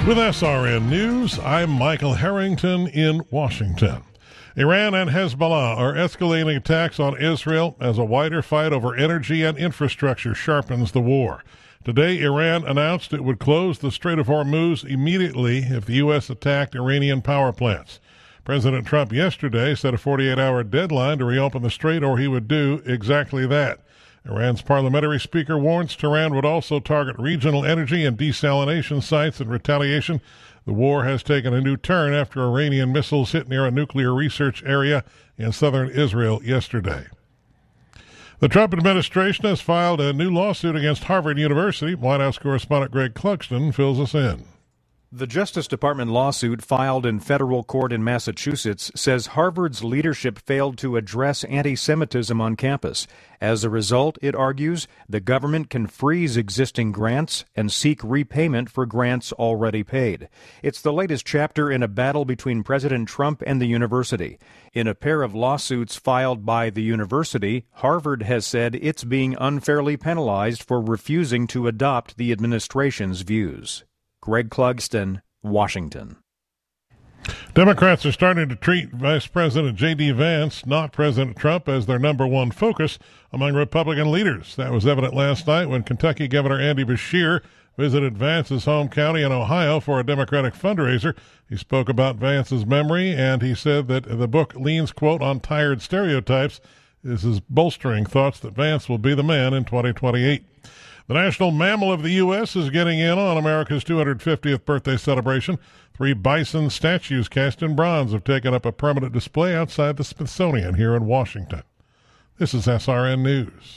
With SRN News, I'm Michael Harrington in Washington. Iran and Hezbollah are escalating attacks on Israel as a wider fight over energy and infrastructure sharpens the war. Today, Iran announced it would close the Strait of Hormuz immediately if the U.S. attacked Iranian power plants. President Trump yesterday set a 48-hour deadline to reopen the strait, or he would do exactly that. Iran's parliamentary speaker warns Tehran would also target regional energy and desalination sites in retaliation. The war has taken a new turn after Iranian missiles hit near a nuclear research area in southern Israel yesterday. The Trump administration has filed a new lawsuit against Harvard University. White House correspondent Greg Clugston fills us in. The Justice Department lawsuit filed in federal court in Massachusetts says Harvard's leadership failed to address anti-Semitism on campus. As a result, it argues, the government can freeze existing grants and seek repayment for grants already paid. It's the latest chapter in a battle between President Trump and the university. In a pair of lawsuits filed by the university, Harvard has said it's being unfairly penalized for refusing to adopt the administration's views. Greg Clugston, Washington. Democrats are starting to treat Vice President J.D. Vance, not President Trump, as their number one focus among Republican leaders. That was evident last night when Kentucky Governor Andy Beshear visited Vance's home county in Ohio for a Democratic fundraiser. He spoke about Vance's memory, and he said that the book leans, quote, on tired stereotypes. This is bolstering thoughts that Vance will be the man in 2028. The national mammal of the U.S. is getting in on America's 250th birthday celebration. 3 bison statues cast in bronze have taken up a permanent display outside the Smithsonian here in Washington. This is SRN News.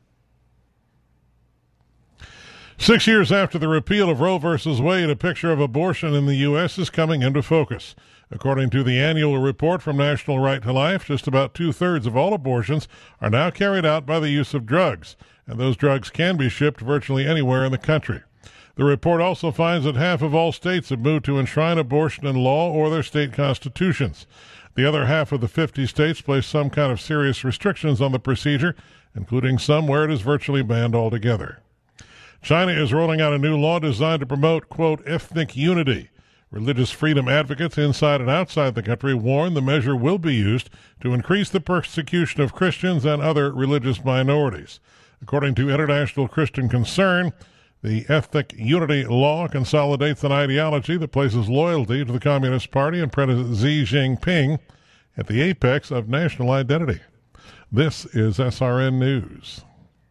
6 years after the repeal of Roe v. Wade, a picture of abortion in the U.S. is coming into focus. According to the annual report from National Right to Life, just about 2/3 of all abortions are now carried out by the use of drugs, and those drugs can be shipped virtually anywhere in the country. The report also finds that half of all states have moved to enshrine abortion in law or their state constitutions. The other half of the 50 states place some kind of serious restrictions on the procedure, including some where it is virtually banned altogether. China is rolling out a new law designed to promote, quote, ethnic unity. Religious freedom advocates inside and outside the country warn the measure will be used to increase the persecution of Christians and other religious minorities. According to International Christian Concern, the ethnic unity law consolidates an ideology that places loyalty to the Communist Party and President Xi Jinping at the apex of national identity. This is SRN News.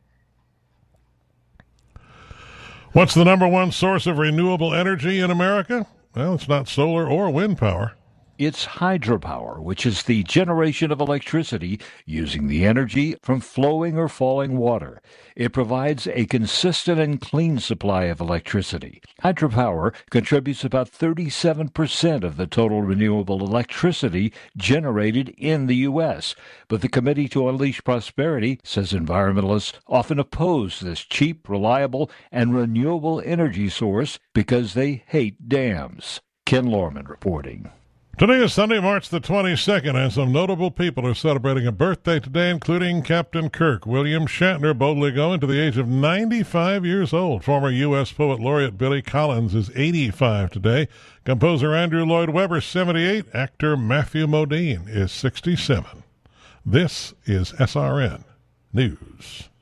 What's the number one source of renewable energy in America? Well, it's not solar or wind power. It's hydropower, which is the generation of electricity using the energy from flowing or falling water. It provides a consistent and clean supply of electricity. Hydropower contributes about 37% of the total renewable electricity generated in the U.S., but the Committee to Unleash Prosperity says environmentalists often oppose this cheap, reliable, and renewable energy source because they hate dams. Ken Lorman reporting. Today is Sunday, March the 22nd, and some notable people are celebrating a birthday today, including Captain Kirk. William Shatner, boldly going to the age of 95 years old. Former U.S. Poet Laureate Billy Collins is 85 today. Composer Andrew Lloyd Webber, 78. Actor Matthew Modine is 67. This is SRN News.